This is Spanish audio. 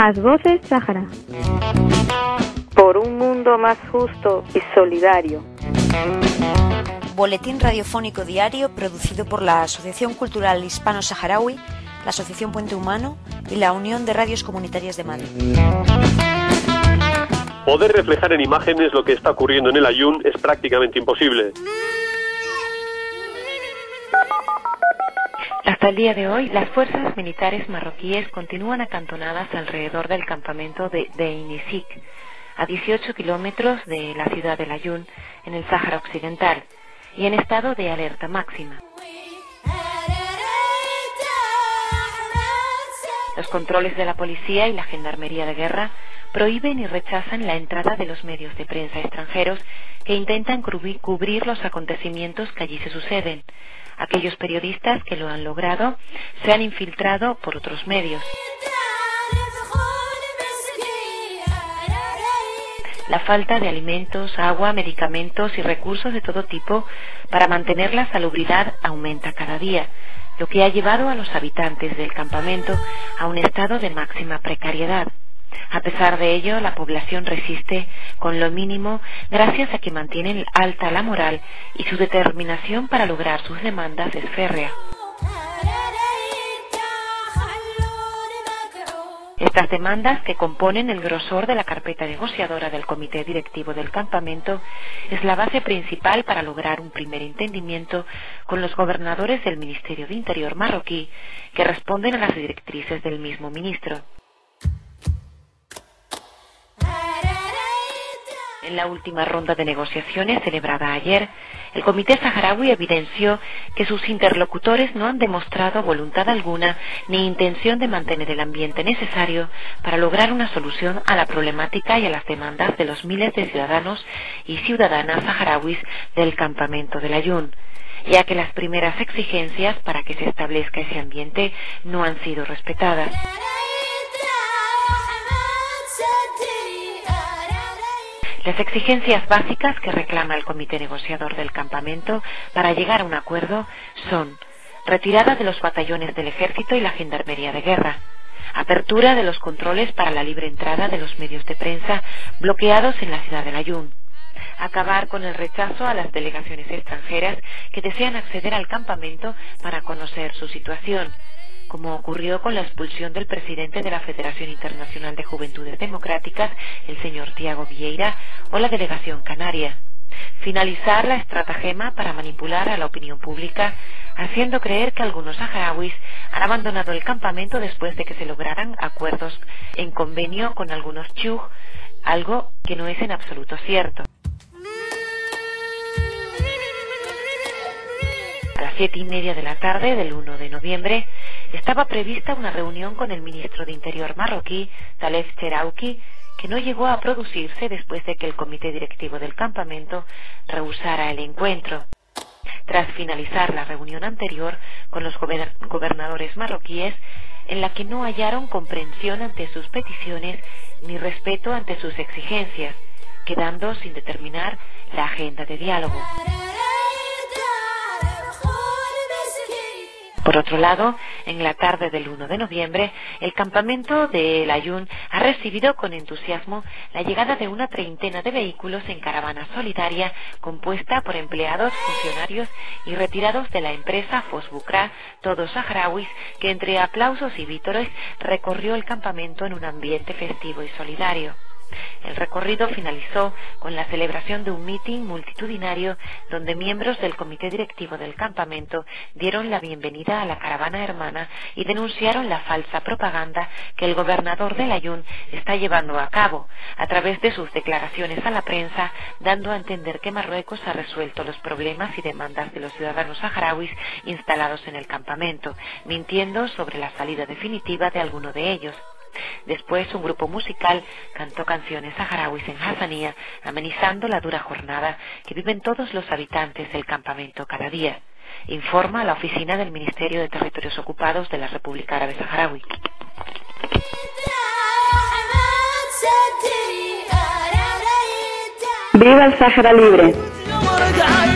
Más Voces Sáhara. Por un mundo más justo y solidario. Boletín radiofónico diario producido por la Asociación Cultural Hispano-Saharaui, la Asociación Puente Humano y la Unión de Radios Comunitarias de Madrid. Poder reflejar en imágenes lo que está ocurriendo en el Aaiún es prácticamente imposible. Hasta el día de hoy, las fuerzas militares marroquíes continúan acantonadas alrededor del campamento de Inisik, a 18 kilómetros de la ciudad del Aaiún, en el Sáhara Occidental, y en estado de alerta máxima. Los controles de la policía y la gendarmería de guerra prohíben y rechazan la entrada de los medios de prensa extranjeros que intentan cubrir los acontecimientos que allí se suceden. Aquellos periodistas que lo han logrado se han infiltrado por otros medios. La falta de alimentos, agua, medicamentos y recursos de todo tipo para mantener la salubridad aumenta cada día, lo que ha llevado a los habitantes del campamento a un estado de máxima precariedad. A pesar de ello, la población resiste con lo mínimo gracias a que mantienen alta la moral y su determinación para lograr sus demandas es férrea. Estas demandas, que componen el grosor de la carpeta negociadora del comité directivo del campamento, es la base principal para lograr un primer entendimiento con los gobernadores del Ministerio de Interior marroquí, que responden a las directrices del mismo ministro. En la última ronda de negociaciones celebrada ayer, el Comité Saharaui evidenció que sus interlocutores no han demostrado voluntad alguna ni intención de mantener el ambiente necesario para lograr una solución a la problemática y a las demandas de los miles de ciudadanos y ciudadanas saharauis del campamento del Aaiún, ya que las primeras exigencias para que se establezca ese ambiente no han sido respetadas. Las exigencias básicas que reclama el comité negociador del campamento para llegar a un acuerdo son: retirada de los batallones del ejército y la gendarmería de guerra, apertura de los controles para la libre entrada de los medios de prensa bloqueados en la ciudad del Aaiún, acabar con el rechazo a las delegaciones extranjeras que desean acceder al campamento para conocer su situación, como ocurrió con la expulsión del presidente de la Federación Internacional de Juventudes Democráticas, el señor Tiago Vieira, o la delegación canaria. Finalizar la estratagema para manipular a la opinión pública, haciendo creer que algunos saharauis han abandonado el campamento después de que se lograran acuerdos en convenio con algunos chug, algo que no es en absoluto cierto. A las 7:30 de la tarde del 1 de noviembre estaba prevista una reunión con el ministro de Interior marroquí, Talef Cherauki, que no llegó a producirse después de que el comité directivo del campamento rehusara el encuentro. Tras finalizar la reunión anterior con los gobernadores marroquíes, en la que no hallaron comprensión ante sus peticiones ni respeto ante sus exigencias, quedando sin determinar la agenda de diálogo. Por otro lado, en la tarde del 1 de noviembre, el campamento de El Aaiún ha recibido con entusiasmo la llegada de una treintena de vehículos en caravana solidaria compuesta por empleados, funcionarios y retirados de la empresa Fosbucra, todos saharauis, que entre aplausos y vítores recorrió el campamento en un ambiente festivo y solidario. El recorrido finalizó con la celebración de un mitin multitudinario donde miembros del comité directivo del campamento dieron la bienvenida a la caravana hermana y denunciaron la falsa propaganda que el gobernador del Aaiún está llevando a cabo a través de sus declaraciones a la prensa, dando a entender que Marruecos ha resuelto los problemas y demandas de los ciudadanos saharauis instalados en el campamento, mintiendo sobre la salida definitiva de alguno de ellos. Después, un grupo musical cantó canciones saharauis en hasanía, amenizando la dura jornada que viven todos los habitantes del campamento cada día, informa la oficina del Ministerio de Territorios Ocupados de la República Árabe Saharaui. ¡Viva el Sáhara libre!